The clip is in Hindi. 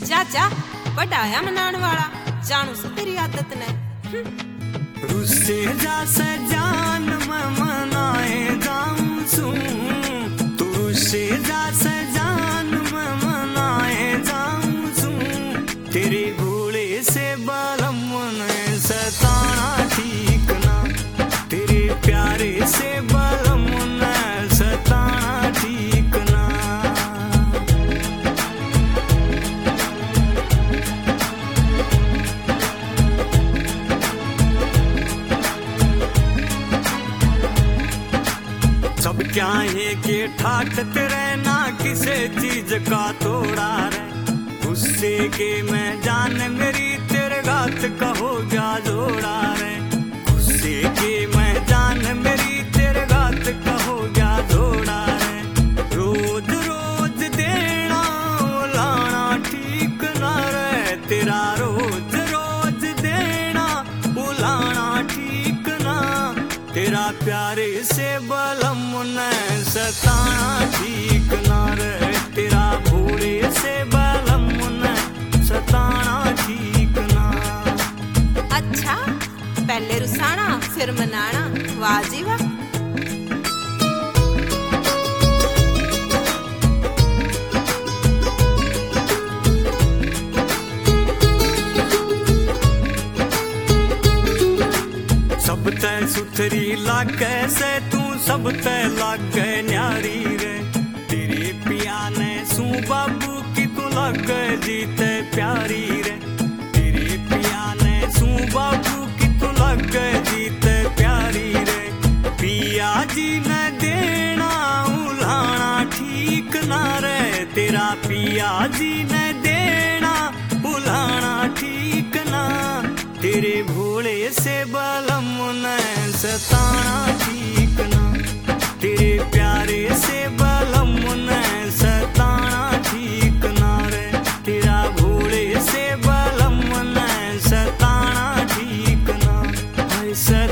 चाचा बढ़ाया मनाने वाला जानू से तेरी आदत ने रुस्से जा सजान मैं मनाए जाऊं सू तू रुस्से जा सजान मैं मनाए जाऊं सू तेरे घोड़े से बलम ने सताना ठीक ना तेरे प्यारे से बलम ने सताना ठीक ना सब क्या है कि ठाकत रहना किसे चीज का तोड़ा रे गुस्से के मैं जान मेरी तेरे गात का हो गया जोड़ा रे गुस्से के मैं जान मेरी तेरे गात का हो गया जोड़ा रे रोज रोज देना लाना ठीक ना रे तेरा रोज रोज देना बुलाना ठीक ना तेरा प्यारे से बलम ने सताना ठीक ना रे तेरा भोले से बलम ने सताना ठीक ना अच्छा पहले रुसाना फिर मनाना वाह जी वाह सब तय सुथरी लागे से तू सब तय लागे न्यारी रे तेरे पिया ने सू बाबू की तू लागे जीते प्यारी रे तेरे पिया ने सू बाबू की तू लागे जीते प्यारी रे पिया जी ने देना उलाना ठीक ना रे तेरा पिया जी ने देना उलाना ठीक ना तेरे भोले से बलम ने सताना ठीक ना तेरे प्यारे से बलम ने सताना ठीक ना रे तेरा भोले से बलम ने सताना ठीक ना